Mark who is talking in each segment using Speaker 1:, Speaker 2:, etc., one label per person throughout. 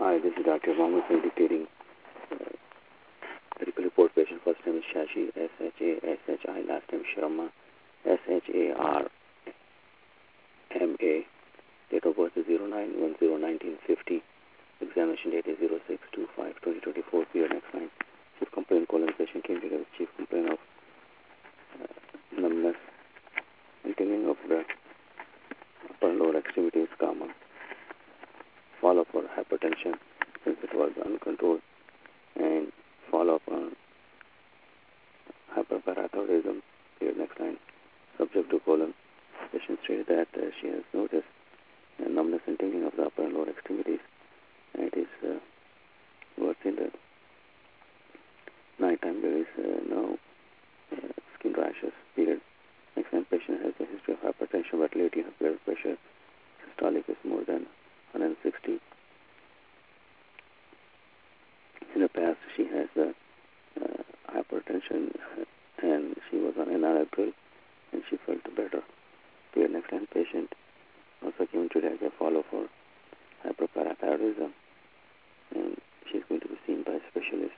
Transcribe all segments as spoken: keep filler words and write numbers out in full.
Speaker 1: Hi, this is Doctor Mohammed Saeed dictating uh, medical report. Patient first name is Shashi, S H A S H I, last name Sharma, S H A R M A. Date of birth is zero nine one zero nineteen fifty. Examination date is zero six two five twenty twenty-four. Period next line. Chief complaint colon patient came together with chief complaint of uh, numbness and tingling of the upper and lower extremities, comma. Follow up for hypertension since it was uncontrolled, and follow up on hyperparathyroidism. Here next line. Subject to colon. Patient stated that uh, she has noticed uh, numbness and tingling of the upper and lower extremities, and it is uh, worse in the nighttime. There is uh, no uh, skin rashes. Period. Next line. Patient has a history of hypertension, but lately her blood pressure systolic is more than one hundred sixty. In the past, she has uh, uh, hypertension, and she was on enalapril, and she felt better. Here, next line, patient also came today as a follow for hyperparathyroidism, and she's going to be seen by a specialist.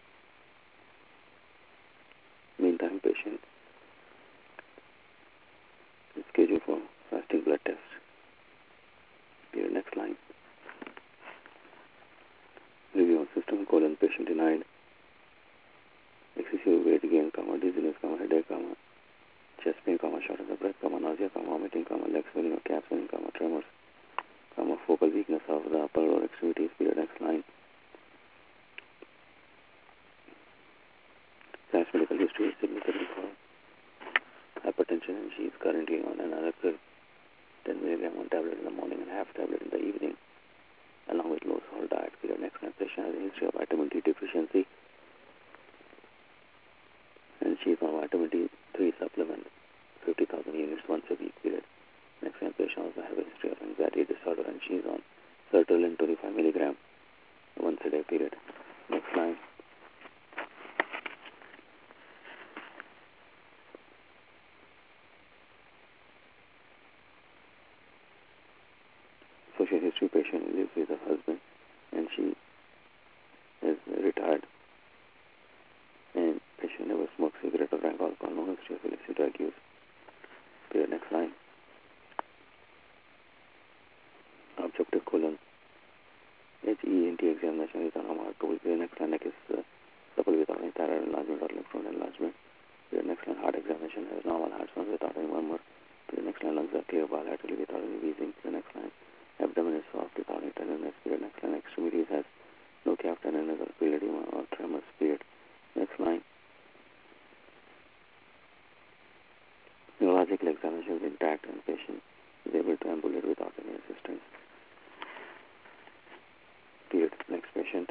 Speaker 1: Meantime, patient is scheduled for fasting blood test. Here, next line. Review on system, colon, patient denied excessive weight gain, comma, dizziness, comma, headache, comma, chest pain, comma, shortness of breath, comma, nausea, comma, vomiting, comma, leg swelling or calf swelling, comma, tremors, comma, focal weakness of the upper lower extremities. Period next line. Past medical history is significant for hypertension, and she is currently on another pill, ten milligram one tablet in the morning and half tablet in the evening, along with low salt diet. Period next line. Patient has a history of vitamin D deficiency, and she is on vitamin D three supplement, fifty thousand units once a week. Period. Next line. Patient also has a history of anxiety disorder, and she is on sertraline twenty-five milligram once a day. Period. Next line. Social history. Patient lives with her husband, and she is retired, and patient never smoked cigarette or drank alcohol. No history of illicit drug use. Period. Next line. Objective colon. H E N T examination is on our tool. Period. Next line. Neck is uh, supple without any thyroid enlargement or lymph node enlargement. Period. Next line. Heart examination has normal heart sounds without any murmur. Period. Next line. Lungs are clear bilaterally without any wheezing. Period. Next line. Abdomen is soft without any tenderness. Period. Next line. Extremities has no calf tenderness or field edema or tremors. Period. Next line. Neurological examination is intact, and patient is able to ambulate without any assistance. Period. Next patient.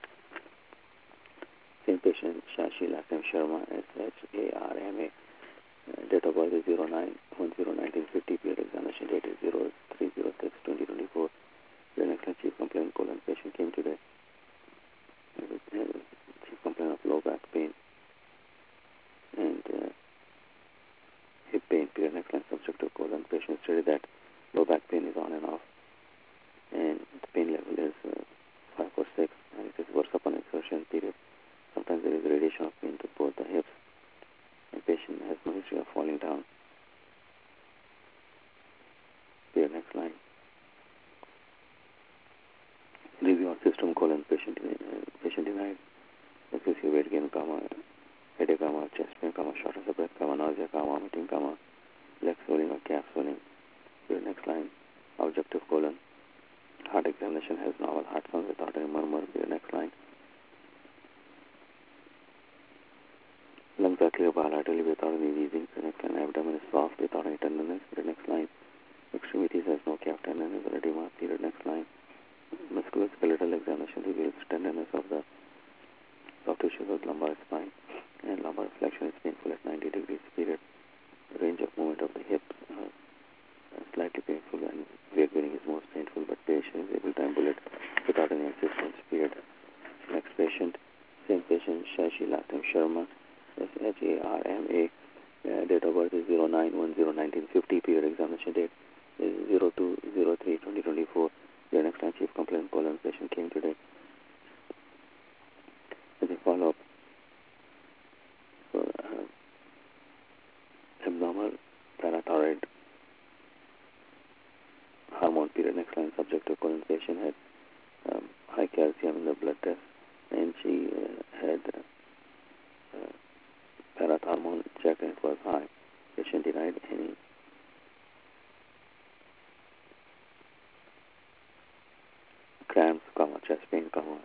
Speaker 1: Same patient, Shashi, last name Sharma, S H A R M A. Uh, date of birth is zero nine one zero nineteen fifty. Period. Examination date is zero three zero six twenty twenty-four. Period. Next line. Chief complaint colon. Patient came today with uh, chief complaint of low back pain and uh, hip pain. Period. Next line. Subjective colon. Patient stated that low back pain is on and off, and the pain level is uh, five or six, and it is worse upon exertion. Period. Sometimes there is radiation of pain to both the hips. The patient has no history of falling down. Period. Next line. Review on system colon. Patient uh, patient denied excessive weight gain, comma, headache, comma, chest pain, comma, shortness of breath, comma, nausea, comma, vomiting, comma, leg swelling or calf swelling. Period. Next line. Objective colon. Heart examination has normal heart sounds without any murmur. Period. Next line. Lungs are clear bilaterally without any wheezing. Period. Next line. Abdomen is soft without any tenderness. Period. Next line. Extremities has no calf tenderness or edema. Period. Next line. Musculoskeletal examination reveals tenderness of the soft tissues of lumbar spine, and lumbar flexion is painful at ninety degrees. Period. The range of movement of the hips are slightly painful, and weight bearing is most painful, but patient is able to ambulate without any assistance. Period. Next patient. Same patient, Shashi, last name Sharma, S H A R M A. Uh, date of birth is zero nine one zero nineteen fifty. Period. Examination date is zero two zero three twenty twenty-four. Your next line. Chief complaint colon. Patient came today period. Next line, subject to colon, patient had um, high calcium in the blood test, and she uh, had uh, uh, parathormone checked and it was high. Patient denied any cramps, comma, chest pain, comma,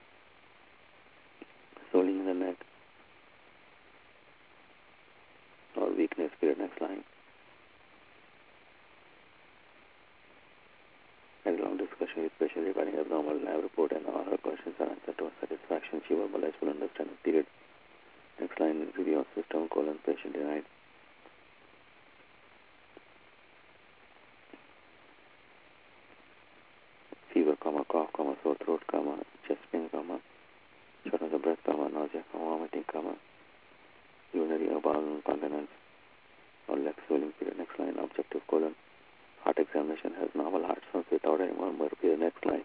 Speaker 1: swelling in the neck, or weakness, period. Next line. Had a long discussion with patient regarding abnormal lab report, and all her questions are answered to her satisfaction. She verbalized full understanding, period. Next line, review of system, colon, patient denied. Fever, comma, cough, comma, sore throat, comma, chest pain, comma, shortness of breath, comma, nausea, comma, vomiting, comma, urinary or bowel incontinence, or leg swelling, period. Next line, objective colon. Heart examination has normal heart sounds without any murmur, period. Next line.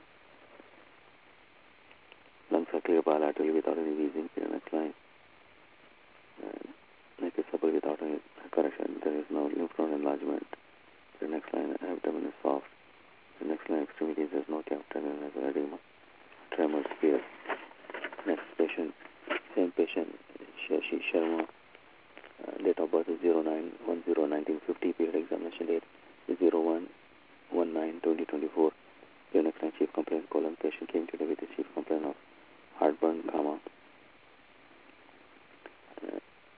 Speaker 1: Lungs are clear bilaterally without any wheezing, period. Next line. Uh, neck is supple without any correction. There is no lymph node enlargement. The next line, abdomen is soft. The next line, extremities, there's no captain and has edema. Tremors, fear. Next patient, same patient, Shashi Sharma. Uh, date of birth is zero nine one zero nineteen fifty. Period examination date is zero one one nine twenty twenty-four. Period. Next line, chief complaint, colon. Patient came today with a chief complaint of heartburn, comma, uh,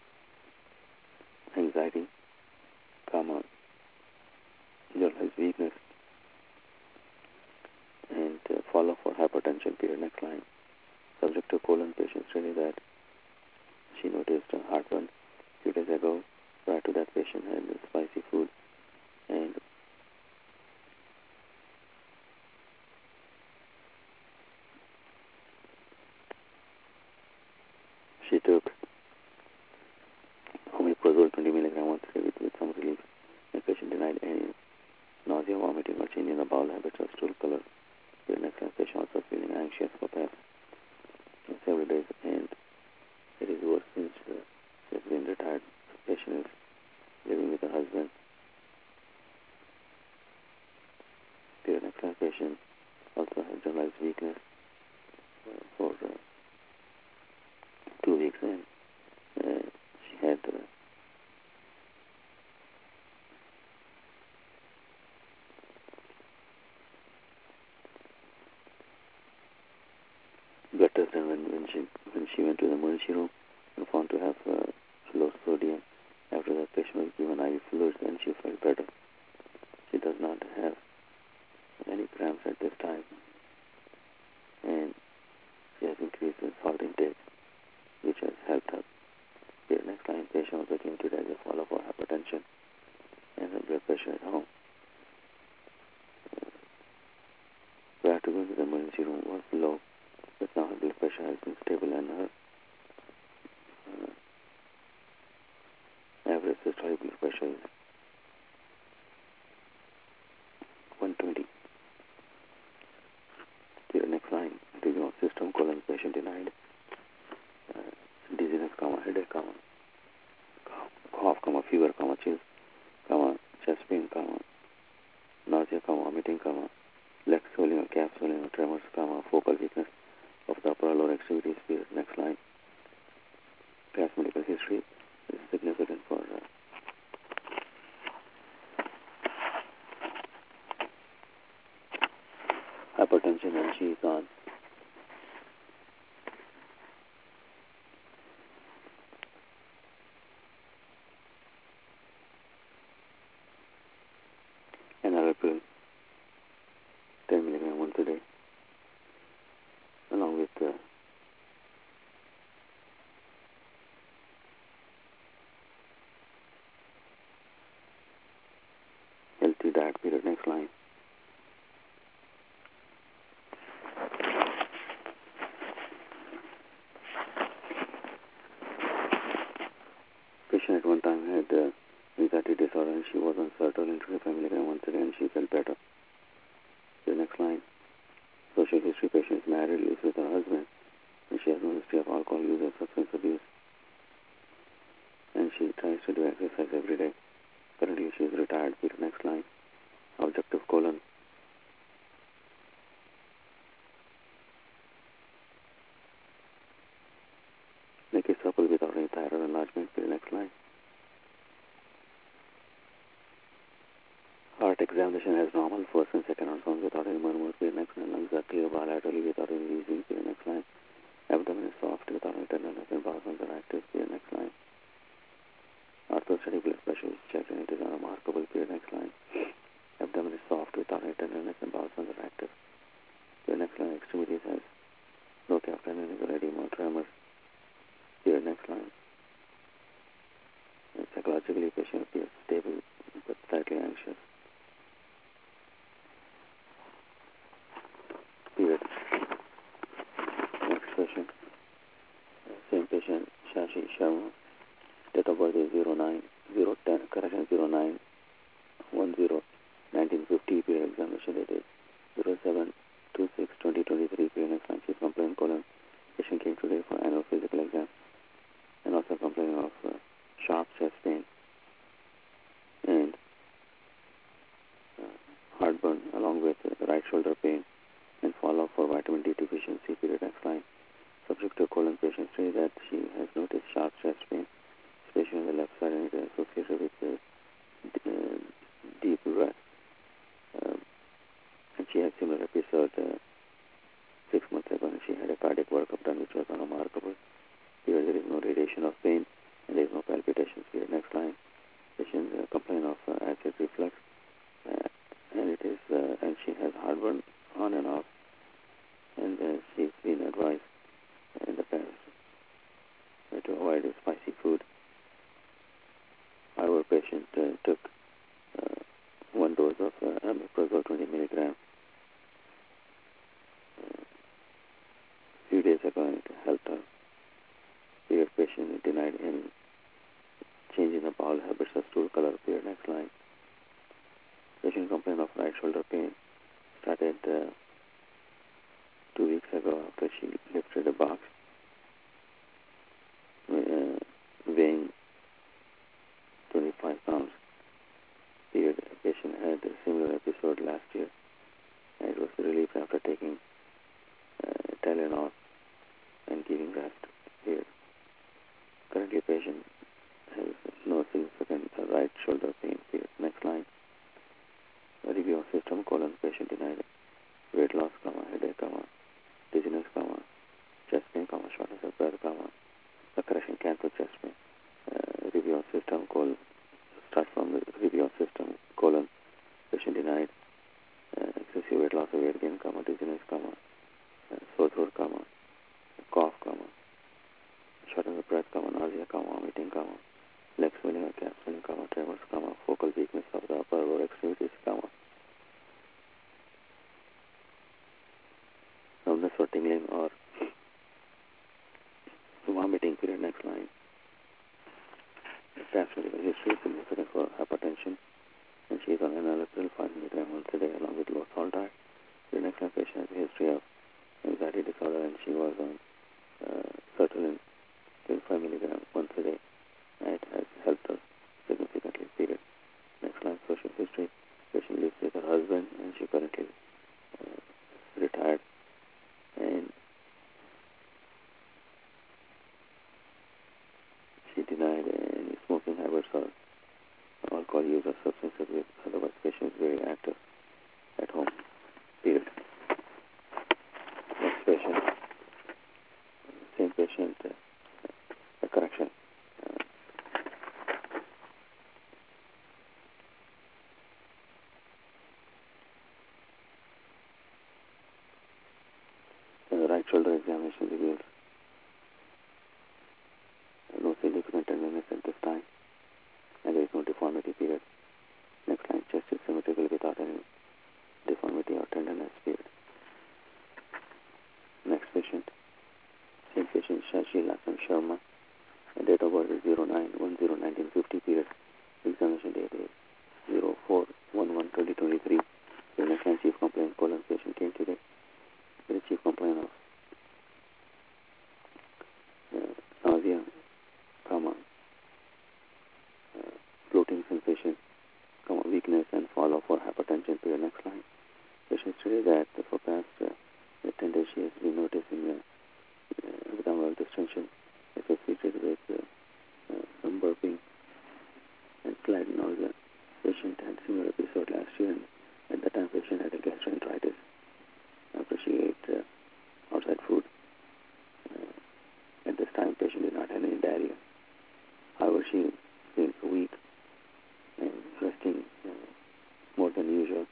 Speaker 1: anxiety, comma, generalized weakness, and uh, follow for hypertension, period. Next line. Subject to colon, patient stated that she noticed a heartburn a few days ago. Prior to that, patient had spicy food, and she took omeprazole twenty milligram once a day with, with some relief. The patient denied any nausea, vomiting, or change in the bowel habits or stool color. The next line, patient also feeling anxious for past several days, and it is worse since uh, she has been retired. The patient is living with her husband. The next line, patient also has generalized weakness uh, for uh, two weeks, and uh, she had uh, blood test, and when, when she when she went to the emergency room and found to have uh, low sodium. After that, patient was given I V fluids, and she felt better. She does not have any cramps at this time, and she has increased in salt intake, which has helped her. The next line, patient also came today as a follow for hypertension, and her blood pressure at home. Uh, prior to going to the emergency room was low, but now her blood pressure has been stable, and her uh, average systolic blood pressure is one twenty. The next line, review of system, colon, patient denied uh, dizziness, comma, headache, comma, cough, comma, fever, comma, chills, comma, chest pain, comma, nausea, comma, vomiting, comma, leg swelling or calf swelling or tremors, comma, focal weakness of the upper or lower extremities. Period. Next line, past medical history is significant for uh, hypertension, and she is on enalapril ten milligram once a day, along with uh, healthy diet. Period. Next line. Patient at one time had uh, anxiety disorder, and she was on sertraline twenty-five milligram once a day, and she felt better. The next line. Social history, patient is married, lives with her husband, and she has no history of alcohol use or substance abuse, and she tries to do exercise every day. Currently, she is retired. Period. Next line. Objective colon. thyroid enlargement. Period. Next line. Heart examination has normal first and second ultrasound without any murmur. Period. Next line. Lungs are clear bilaterally without any wheezing. Period. Next line. Abdomen is soft without any tenderness and bowel are active. Period. Next line. Orthostatic blood pressure is checked and it is unremarkable. Period. Next line. Abdomen is soft without any tenderness and bowel are active. Period. Next line. Extremities has no captainable edema or tremor. Period. Next line. And psychologically, patient appears stable but slightly anxious. Period. Next patient. Same patient, Shashi Sharma. Date of birth is zero nine zero ten, correction zero nine one zero nineteen fifty. Period. Examination date is zero seven two six twenty twenty-three. Period. Next line. Chief complaint colon. Patient came today for annual physical exam and also complaining of uh, sharp chest pain and uh, heartburn along with uh, right shoulder pain and follow-up for vitamin D deficiency. Period. Next line. Subject to colon patient say that she has noticed sharp chest pain, especially on the left side, and it is associated with uh, d- uh, deep breath. Um, and she had similar episode uh, six months ago, and she had a cardiac workup done, which was unremarkable. Here there is no radiation of pain, and there is no palpitations. Here, next line. Patient uh, complain of uh, acid reflux, uh, and it is, uh, and she has heartburn on and off, and uh, she's been advised in the past uh, to avoid spicy food. Our patient uh, took uh, one dose of uh, omeprazole twenty milligram uh, a few days ago, and it helped her. Period. Patient denied any change in the bowel habits or stool color. Period. Next line. Patient complained of right shoulder pain. Started uh, two weeks ago after she lifted a box uh, weighing twenty-five pounds. Period. Patient had a similar episode last year, and it was relieved after taking uh, Tylenol and giving rest. Period. Currently, patient has no significant uh, right shoulder pain. Period. Next line. A review of system colon. Patient denied weight loss, comma, headache, comma, dizziness, comma, chest pain, comma, shortness of breath, comma, correction, cancer, chest pain. Uh, review of system colon. Start from the review of system colon. Patient denied uh, excessive weight loss or weight gain, comma, dizziness, comma, uh, sore throat, comma, cough, comma, shortness of breath, comma, nausea, comma, vomiting, comma, leg swelling or calf swelling, comma, tremors, comma, focal weakness of the upper lower extremities, comma, numbness or tingling or vomiting. Period. Next line. Past medical history is significant for hypertension, and she is on enalapril five milligram once a day along with low salt diet. The next line. Patient has a history of anxiety disorder, and she was on uh, sertraline five milligram once a day, and it has helped her significantly. Period. Next line. Social history. Patient lives with her husband, and she currently uh, retired, and she denied any smoking habits or alcohol use or substance abuse. Otherwise, patient is very active at home. Period. Next patient. Same patient. Uh, a correction. Uh, the right shoulder examination reveals no significant tenderness at this time, and there is no deformity. Period. Next line. Chest is symmetrical without any deformity or tenderness. Period. Next patient. Same patient, Shashi Lakshman Sharma. The date of birth is zero nine one zero nineteen fifty. Period. Examination date is zero four one one twenty twenty-three. The next line. Chief complaint colon. Patient came today with a chief complaint of uh, nausea, comma, uh, floating sensation, comma, weakness, and follow for hypertension. Period. Next line. Patient stated that for past uh, ten days she has been noticing uh, uh, abdominal distension associated with uh, Slide nausea. Patient had similar episode last year, and at the time patient had a gastroenteritis. After she ate uh, outside food, uh, at this time patient did not have any diarrhea. However, she feels weak and resting uh, more than usual,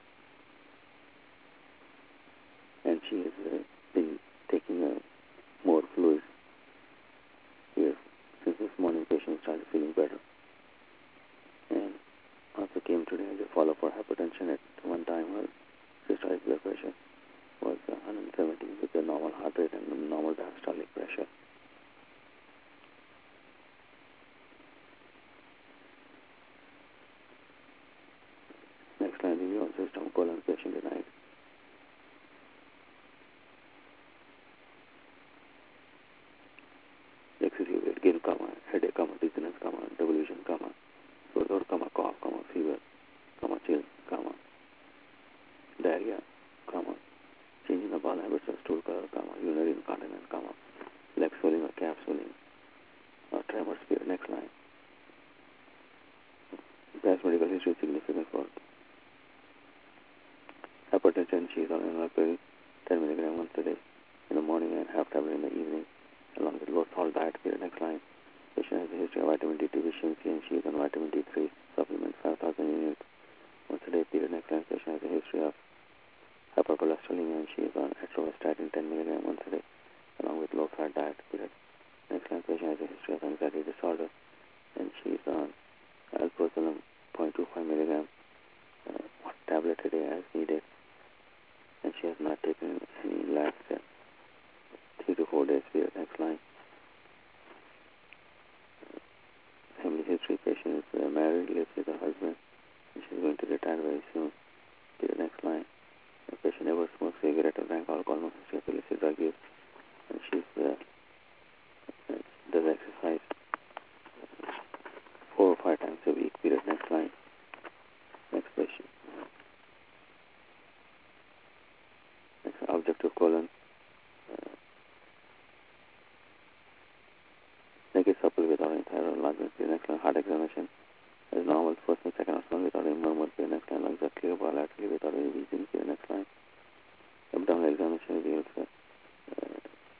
Speaker 1: and she has uh, been taking uh, more fluids here since this morning. Patient started feeling better, and also came today as a follow-up for hypertension. At one time her systolic blood pressure was uh, one hundred seventy with a normal heart rate and normal diastolic pressure. Next line, review on system, colon, patient denied. Excessive weight gain, comma, headache, comma, dizziness, comma, devolution, comma, sore throat, comma, cough, comma, fever, comma, chills, comma, diarrhea, comma, change in the bowel habits or stool color, comma, urinary incontinence, comma, leg swelling or calf swelling, or tremor, spirit. Next line. Past medical history significant for hypertension. She is on enalapril ten milligrams once a day in the morning and half tablet in the evening, along with low salt diet. Period. Next line. Patient has a history of vitamin D deficiency and she is on vitamin D three supplement five thousand units once a day. Period. Next line. Patient has a history of hypercholesterolemia and she is on atorvastatin ten milligrams once a day, along with low fat diet. Period. Next line. Patient has a history of anxiety disorder and she is on alprazolam zero point two five milligrams uh, one tablet a day as needed, and she has not taken any last uh, three to four days. Period. Next line. Family history. Patient is uh, married, lives with her husband, and she's going to retire very soon. Period. Next line. The patient never smokes cigarette or drank alcohol, no history of illicit drug use, and she's uh, uh, does exercise four or five times a week. Period. Next line. Next patient. Next objective colon. Uh, naked supple without any thyroid enlargement. Next line. Heart examination as normal. First and second or third without any murmur. Next line. Lungs are clear bilaterally without any wheezing. Next line. Abdominal examination reveals uh, uh,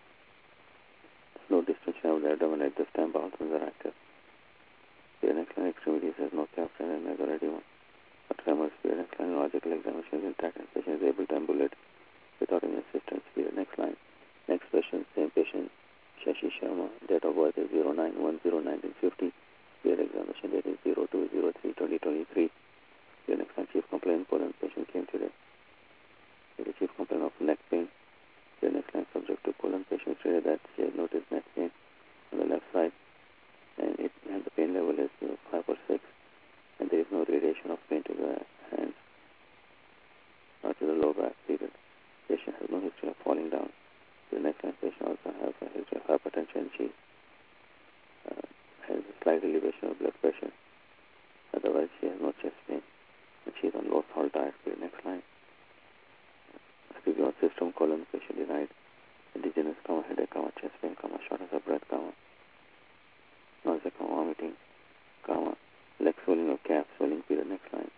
Speaker 1: no distension of the abdomen at this time. Bowel are active. The next line. Extremities has no captain and neither edema. Tremors. Next line. Logical examination is intact and patient is able to ambulate without any assistance. Period. Next line. Next patient, same patient, Shashi Sharma, date of birth is zero nine one zero nineteen fifty. Period. Examination date is zero two zero three twenty twenty-three. Period. Next line. Chief complaint, colon, patient came today. The chief complaint of neck pain. Period. Next line. Subject to colon, patient stated that she has noticed neck pain on the left side, and, it, and the pain level is uh, five or six, and there is no radiation of pain to the hands or to the lower back. Period. Patient has no history of falling down. The next line. Patient also has a history of hypertension. She uh, has a slight elevation of blood pressure. Otherwise, she has no chest pain, and she is on low salt diet. Period. Next line. Review on system, colon, patient denied indigenous, comma, headache, comma, chest pain, comma, shortness of breath, comma, nausea, comma, vomiting, comma, leg swelling or calf swelling. Period. Next line.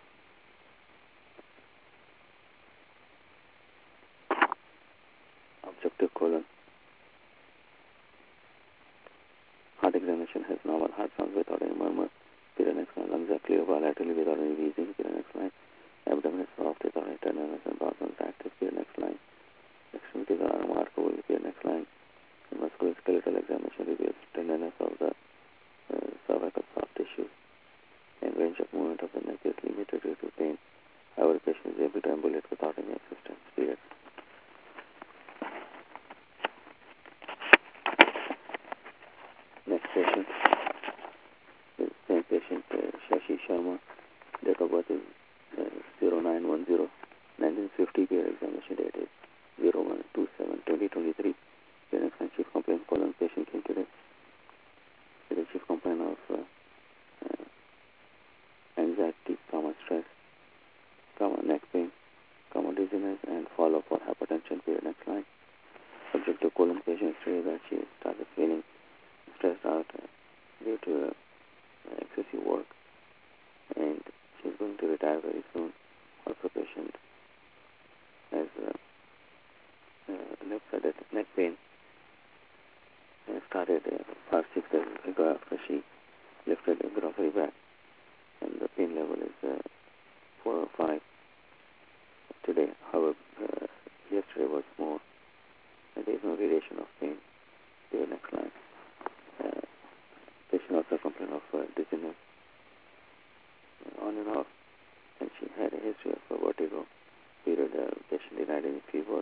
Speaker 1: Objective colon. Heart examination has normal heart sounds without any murmur. Period. Next line. Lungs are clear bilaterally without any wheezing. Period. Next line. Abdomen is soft without any tenderness and bowel is active. Period. Next line. Extremities are remarkable. Period. Next line. The musculoskeletal examination reveals tenderness of the uh, cervical soft tissue, and range of movement of the neck is limited due to pain. However, patient is able to ambulate without any assistance. Period. Next patient. The same patient, uh, Shashi Sharma. Date of birth is uh, zero nine one zero nineteen fifty. Period. Examination date is zero one two seven twenty twenty-three. The next line. Chief complaint, colon, patient came today. The chief complaint of uh, uh, anxiety, comma, stress, comma, neck pain, comma, dizziness, and follow for hypertension. Period. Next line. Subject to colon, patient stated that she started feeling stressed out uh, due to uh, excessive work,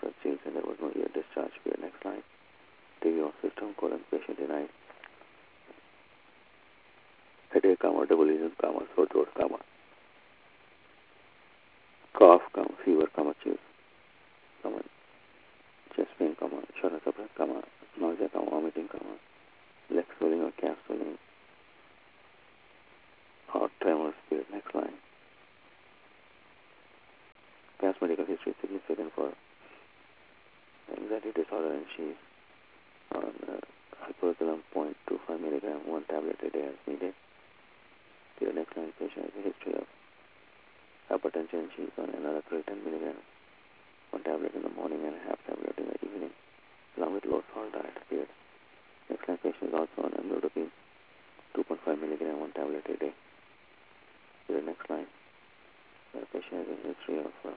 Speaker 1: oral chills and there was no ear discharge. Period. Next line. T V on system, colon, patient denied. Headache, comma, double lesion, comma, sore throat, comma, cough, comma, fever, comma, chills, comma, chest pain, comma, shortness of breath, comma, nausea, comma, vomiting, comma, leg swelling or calf swelling, or tremors. Period. Next line. Past medical history significant for anxiety disorder, and she's on uh, hyperosmolar zero point two five milligram, one tablet a day as needed. Period. Next line. Patient has a history of hypertension. She's on another ten milligram, one tablet in the morning and a half tablet in the evening, along with low salt diet. Period. Next line. Patient is also on amlodipine, two point five milligram, one tablet a day. Period. Next line. The patient has a history of uh,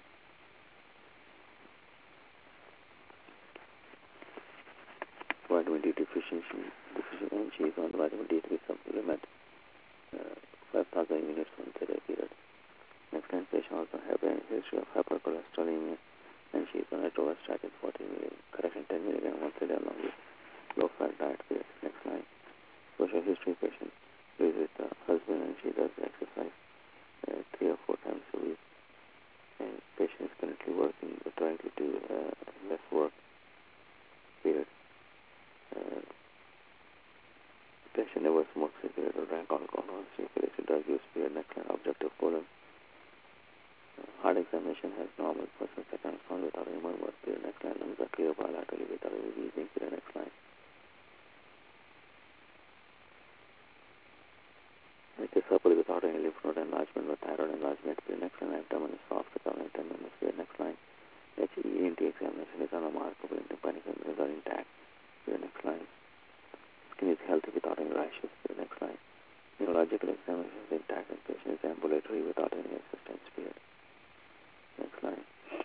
Speaker 1: vitamin D deficiency, deficiency, and she is on vitamin D three supplement, uh, five thousand units once a day. Period. Next line. Patient also have a history of hypercholesterolemia, and she is on atorvastatin forty milligram, correction ten milligram once a day along with low fat diet. Period. Next line. Social history. Patient lives with the husband and she does exercise uh, three or four times a week. And patient is currently working, but trying to do uh, less work. Period. Uh, patient never smokes cigarette or drank alcohol or cigarettes or drug use. Period. Next line. Objective colon. Uh, heart examination has normal person second sound without any murmur. Period. Next line. Lungs are clear bilaterally without any wheezing. Period. Next line. It is supple without any lymph node enlargement or thyroid enlargement. Period. Next line. Abdomen is soft without any tenderness. Period. Next line. H E N T examination is unremarkable and tympanic membranes are intact. Period. Next line. Skin is healthy without any rashes. Period. Next line. Neurological examination is intact and patient is ambulatory without any assistance. Period. Next line.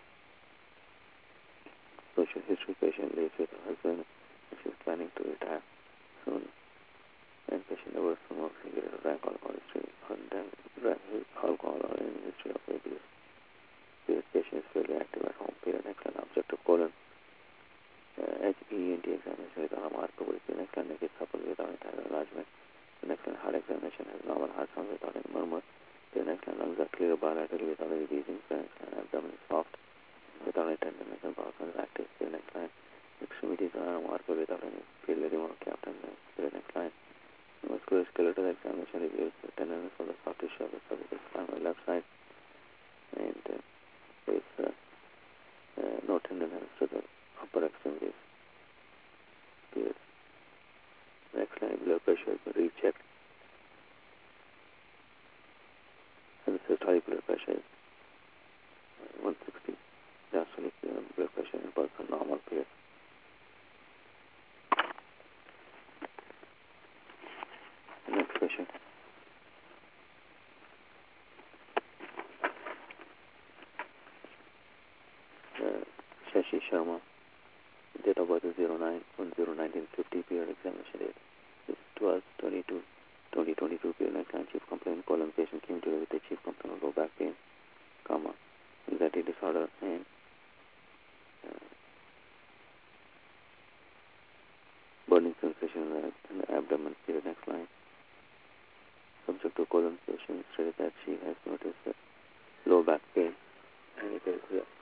Speaker 1: Social history. Patient lives with her husband and she is planning to retire soon. And patient never smokes cigarette or drank alcohol history or drank alcohol or any history of abuse. Period. Patient is fairly active at home. Period. Next line. Objective colon. Uh, H E N T examination is unremarkable. Period. Next line. Neck is supple without any thyroid enlargement. The next line. Heart examination has normal heart sound without any murmur. The next line. Lungs are clear bilaterally without any wheezing. The next line. Abdomen is soft without any tenderness and bowel is active. The next line. Extremities are unremarkable without any field edema or calf tenderness. The next line. Musculoskeletal examination reveals the tenderness of the soft tissue of the cervical spine on the left side, and uh, there is uh, uh, no tenderness to the upper extremities. Period. Next line. Blood pressure has been rechecked, and the systolic blood pressure is uh, one sixty. Diastolic uh, blood pressure in person normal. Period. Next question. Uh, Shashi Sharma, date of birth is zero nine one zero nineteen fifty, period. Examination date is twelve twenty-two twenty twenty-two, period. Next line. Chief complaint, colon. Patient came to with a chief complaint of low back pain, comma, anxiety disorder, and uh, burning sensation in the, in the abdomen. Period. Next line. Subject to colon. Patient stated that she has noticed uh, low back pain, and it is uh,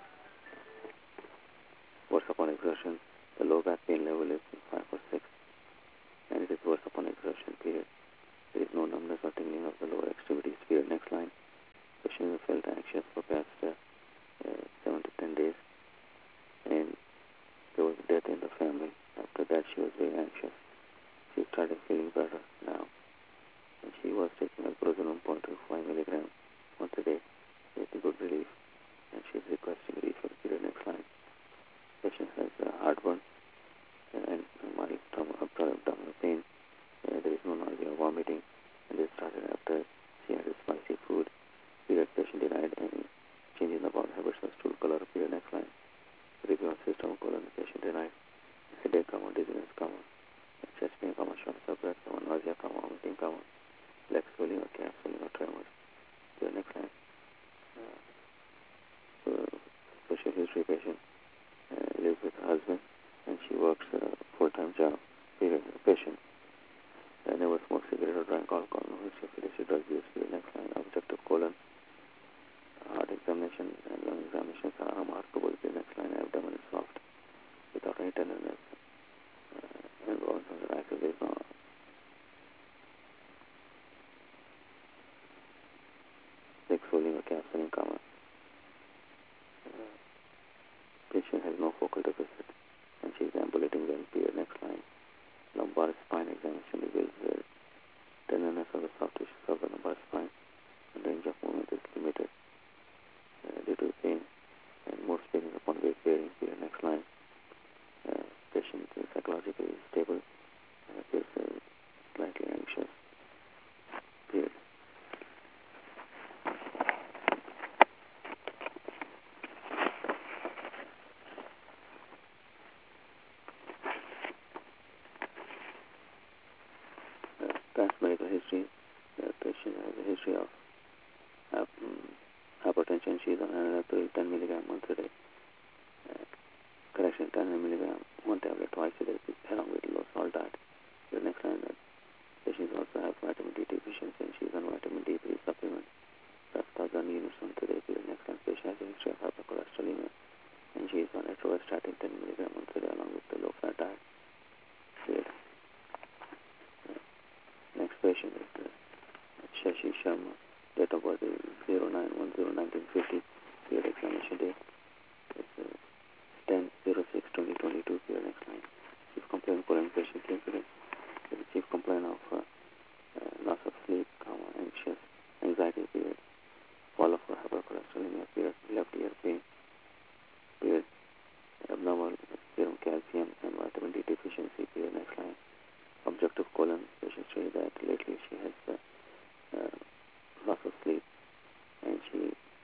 Speaker 1: worse upon exertion. The low back pain level is five or six, and it is worse upon exertion. Period. There is no numbness or tingling of the lower extremities. Period. Next line. Patient felt anxious for past uh, uh, seven to ten days, and there was death in the family. After that, she was very anxious. She started feeling better now, and she was taking alprazolam one point two five milligram once a day with good relief, and she is requesting refill. Period. Next line. Patient has uh, heartburn and mild abdominal pain. Uh, there is no nausea or vomiting, and this started after she had a spicy food. Period. Patient denied any change in the bowel habits or stool color. Period. Next line. Review of system, colon. Patient denied headache, comma, dizziness, comma, chest pain, comma, shortness of breath, comma, nausea, comma, vomiting, comma, leg swelling or calf swelling or tremors. Period. Next line. Uh, so, social history. Patient patient has no focal deficit, and she is ambulating well. Period. Next line. Lumbar spine examination reveals the tenderness of the soft tissues of the lumbar spine, and range of movement is limited uh, due to pain, and most pain is upon weight bearing. Period. Next line. Uh, patient is psychologically stable and appears uh, slightly anxious. Period. Uh, past medical history. The patient has a history of uh, hypertension. She is on another ten milligram once a day. Uh, correction, ten milligram, one tablet twice a day, along with low salt diet. The next line, that patients also have vitamin D deficiency, and she is on vitamin D three supplement. That's one thousand units once a day. The next line, patient has a history of hypercholesterolemia, and she is on atorvastatin ten milligram once a day, along with the low-fat diet. Period. Uh, next patient is uh, Shashi Sharma. Date of birth is zero nine one zero nineteen fifty. Period. Examination date is uh, ten zero six twenty twenty-two. Period. Next line. Chief complaint following patient incident. The chief complaint of uh, uh, loss of sleep, comma, anxious, anxiety. Period. Follow for hypercholesterolemia. Period. Left ear pain. Period. Abnormal serum calcium and vitamin D deficiency. Period. Next line. Objective colon. Patient says that lately she has uh, uh, loss of sleep, and she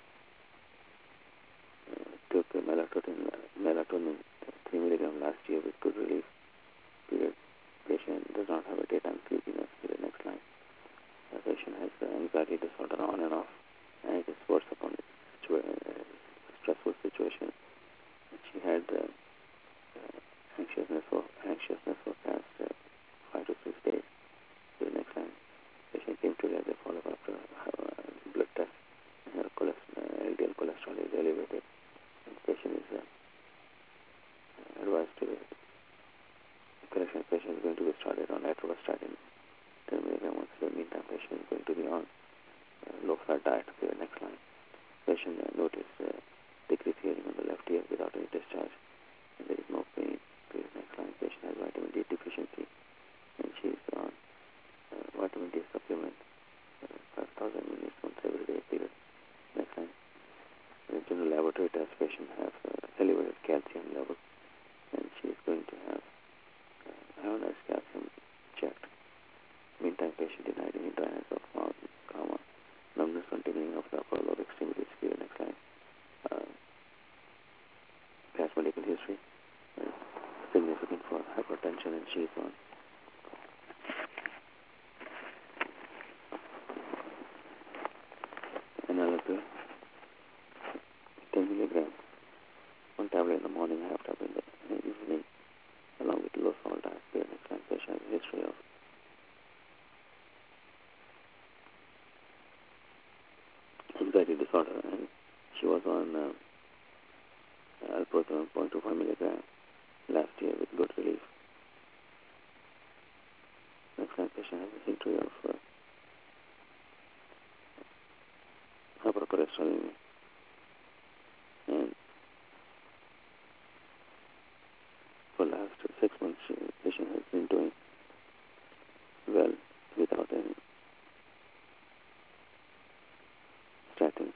Speaker 1: uh, took uh, melatonin, melatonin three milligram last year with good relief. Period. Patient does not have a daytime sleepiness. Period. Next line. The patient has uh, anxiety disorder on and off, and it is worse upon a situa- uh, stressful situation. She had uh, uh, anxiousness for anxiousness for past uh, five to six days. Period. Next line. Patient came to as a follow-up after uh, blood test. Her cholesterol, uh, L D L cholesterol is elevated. And patient is uh, advised to correction. Patient is going to be started on atorvastatin ten milligram once a day. Meantime, patient is going to be on uh, low-fat diet. Period. Next line. Patient uh, noticed uh, decreased hearing on the left ear without any discharge, and there is no pain. Period. Next line. Patient has vitamin D deficiency, and she is on uh, vitamin D supplement, uh, five thousand units once every day. Period. Next line. The general laboratory test, patient has uh, elevated calcium level, and she is going to have uh, ionized calcium checked. Meantime, patient denied any dryness of mouth, comma, numbness on tingling of the upper lower extremities. Period. Next line. Uh, past medical history is significant for hypertension, and she is on enalapril ten milligram, one tablet in the morning, half tablet in the, in the evening, along with low salt diet. Period. Next line. Patient has a history of anxiety disorder, and she was on uh, alprazolam zero point two five milligram last year with good relief. Next line. Patient has a history of uh, hypercholesterolemia, and for the last six months, she, patient has been doing well without any statins.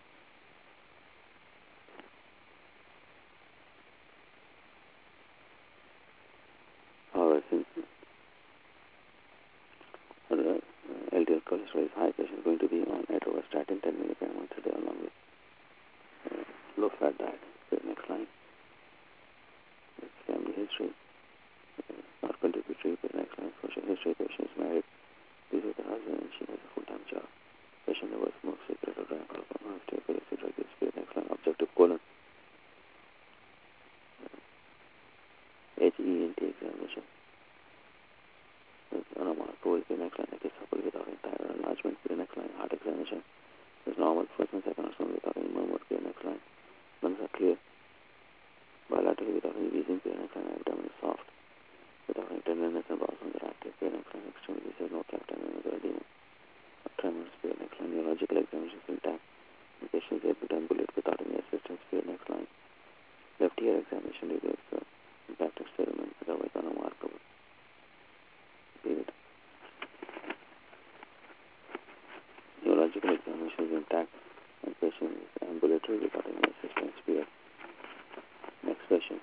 Speaker 1: However, since her uh, L D L cholesterol is high, patient is going to be on atorvastatin ten milligram once a day, along with uh, low-fat diet. The next line. It's family history, uh, not contributory. The next line. Social history. Patient is married, lives with her husband, and she has a full-time job. Patient never smokes cigarette or drank alcohol. Stay for the drug use. The next line. Objective colon. H E N T examination. There's normal approval. The next line. It is supple without any thyroid enlargement. The next line. Heart examination. There's normal first and second ultrasound without any murmur. The next line. Lungs are clear. Bilaterally without any wheezing. The next line. Abdomen is soft without any tenderness, and bowels are active. The next line. Extremities have no captain and other edema. Tremors. The next line. Neurological examination is intact. The patient is able to ambulate without any assistance. The next line. Left ear peer examination reveals the impact experiment otherwise unremarkable. Period. Neurological examination is intact and patient is ambulatory without any assistance. Period. Next patient.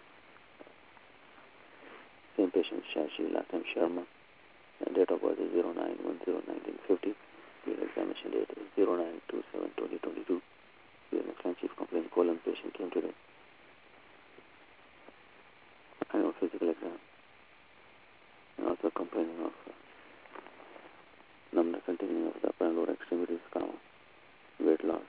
Speaker 1: Same patient, Shashi Latam Sharma. And date of birth is zero nine one zero nineteen fifty. Peer examination date is zero nine two seven twenty twenty-two. Peer next line, chief complaint colon patient came today. Annual physical exam. And also complaining of uh, numbness and tingling of the upper and lower extremities, comma, weight loss.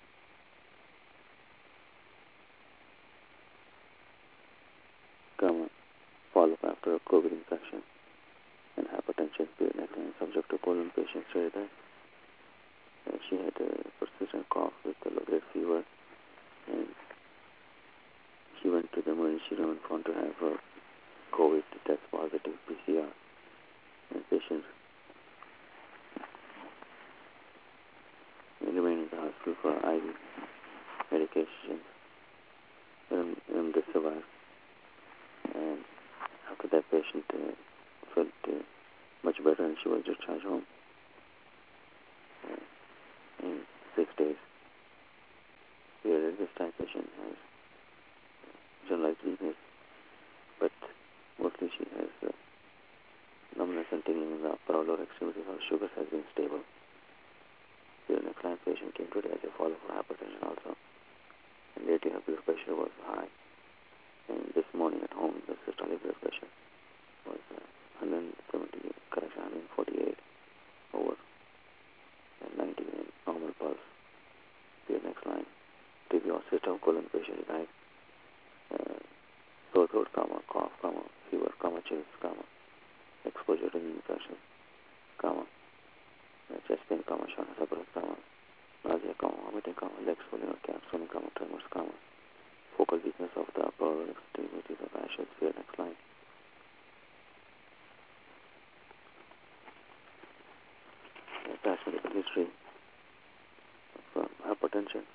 Speaker 1: Comma, follow-up after a COVID infection and hypertension. Peer next line, subject to colon patient stated that uh, she had a persistent cough with a low-grade fever, and she went to the emergency room and found to have a COVID test positive P C R. And patient remained in the hospital for I V medication, rem- remdesivir. And after that, patient uh, felt uh, much better, and she was discharged home uh, in six days. Here, this time patient has generalized weakness, but mostly she has uh, numbness and tingling in the upper or lower extremities. Her sugars has been stable. Here, next line, patient came today as a follow for hypertension also, and lately her blood pressure was high. And this morning at home, the systolic blood pressure was uh, one seventy, correction, one forty-eight over ninety, and normal pulse. Here, next line, T B or system colon pressure is high. Uh, sore throat, comma, cough, comma, fever, comma, chills, comma, exposure to new infection, comma, uh, chest pain, comma, shortness of breath, comma, nausea, comma, vomiting, comma, legs swelling or calves swelling, comma, tremors, comma, focal weakness of the upper or extremities of ashes. Here, next line. Uh, past medical history of uh, hypertension.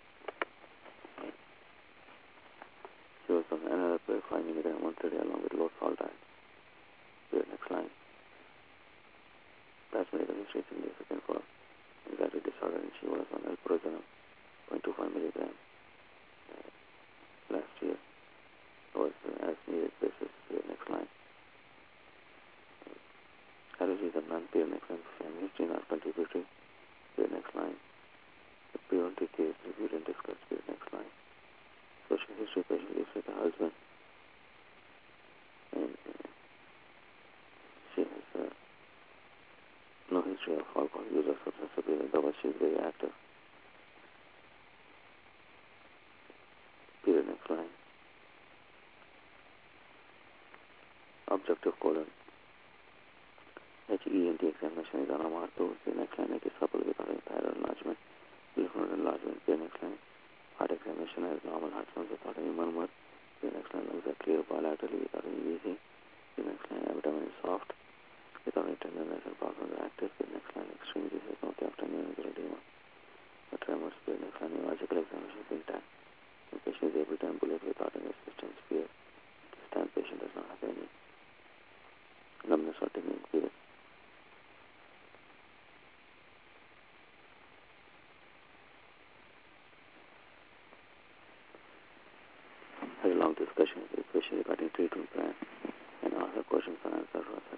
Speaker 1: She was on another pill, five milligram, one thirty, along with low salt diet. Here, next line. Past medical history is significant for anxiety disorder, and she was on alprazolam, zero point two five milligram uh, last year. Was uh, as needed basis. Here, next line. Allergies are non-peer, next line. Family history not contributory. Here, next line. The preventive case reviewed and discussed. Here, next line. Social history patient lives with her husband, and uh, she has uh, no history of alcohol use or substance abuse, otherwise she is very active. Period, next line. Objective colon. H E N T examination is unmarked. The next line, it is supple without any thyroid enlargement, lymph node enlargement. The next line. Heart examination has normal heart sounds without any murmur. The next line, lungs are clear bilaterally without any wheezing. The next line, abdomen is soft without any tenderness and problems are active. The next line, extremities has no theft and no edema. The tremors. The next line, neurological examination is intact. The patient is able to ambulate without any assistance. Period. This time, patient does not have any numbness or tingling. Period. Had a long discussion with the patient regarding treatment plan and asked her questions and answered her